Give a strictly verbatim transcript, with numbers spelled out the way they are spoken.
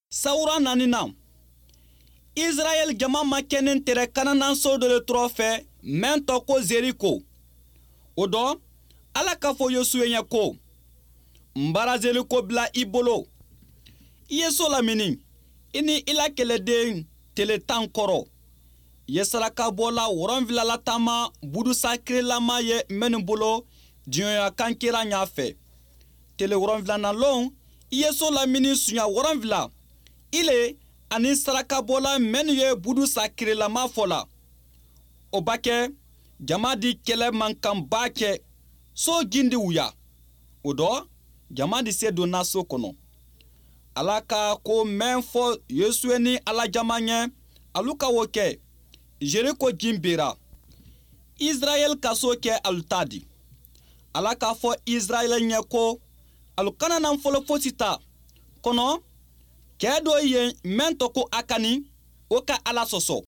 Sawura nanina Israël jama ma kɛnin tere kananan so de le trophée men to ko Zeriko. Odo ala ka fo Yosue nya ko mbara Zeriko bla ibolo. Yeso lamini ini ila kele den tele tankoro. Yesala bola woron vila la tama budu sacré lama ye menubolo diya kankira nya fe. Tele woron vila na long Yeso lamini sunya woron vila. Ile ani saraka bola menu ye budu sakire la ma fola. Obake jamadi kele mankan bake so gindi uya. Odo jamadi se dona so kono. Alaka ko menfo Yesue ala jamanye aluka woke Jericho jimbira. Israel kasoke alutadi. Alaka fo Israel nyeko alukana nan folo fosita kono Kedo ye mentoko akani oka ala soso.